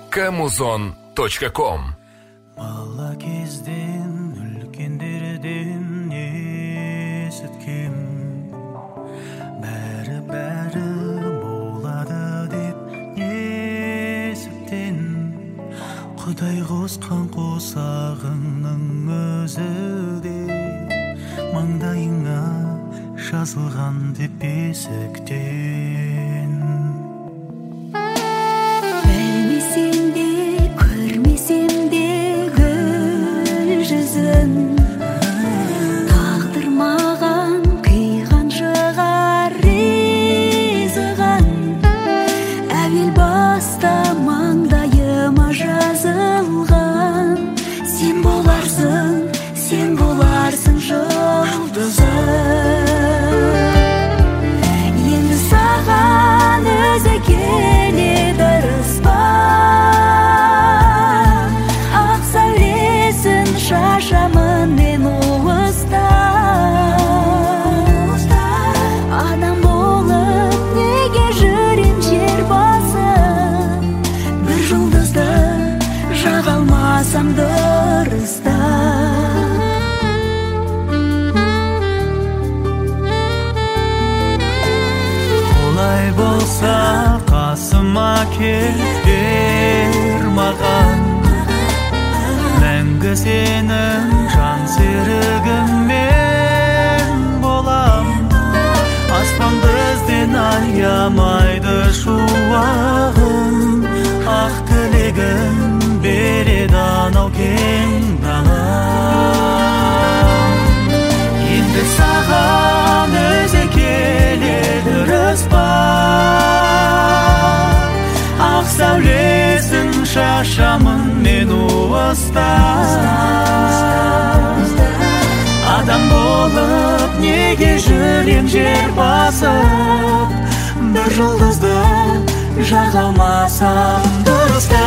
Kamuzon.com. Бала кезден үлкендерден есіткем, бәрі болады деп несіптен, Құдай қосқан қосағыңның өзі де маңдайыңа жазылған деп бесіктен. Білмесем де, көрмесем де гүл жүзін, тағдыр маған қиған шығар ризығын. Әуел баста маңдайыма жазылған, сен боларсың жұлдызым. Енді саған өзі келеді ырыспа, ақ сәулесін шашамын мен уыстап. Адам болып неге жүрем жер басып, бір жұлдызды жаға алмасам дұрыста. Олай болса қасыма кел, бер маған, мәңгі сенің жан серігім мен болам. Аспан бізден аямайды шуағын, ақ тілегін береді анау кең далам. Енді саған өзі келеді ырыспа, ақ сәулесін шашамын мен уыстап. Адам болып неге жүрем жер басып, бір жұлдызды жаға алмасам дұрыста.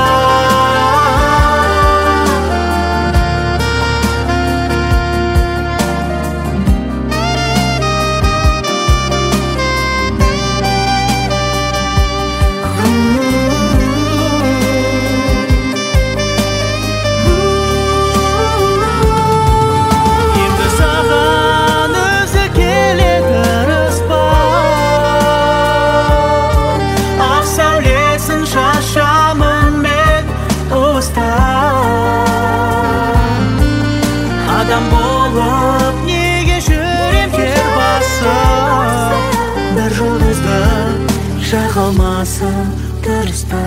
Адам болып неге жүрем жер басып, бір жұлдызды жаға алмасам дұрыста.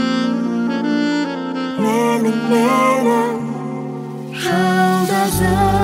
Менің жұлдызым.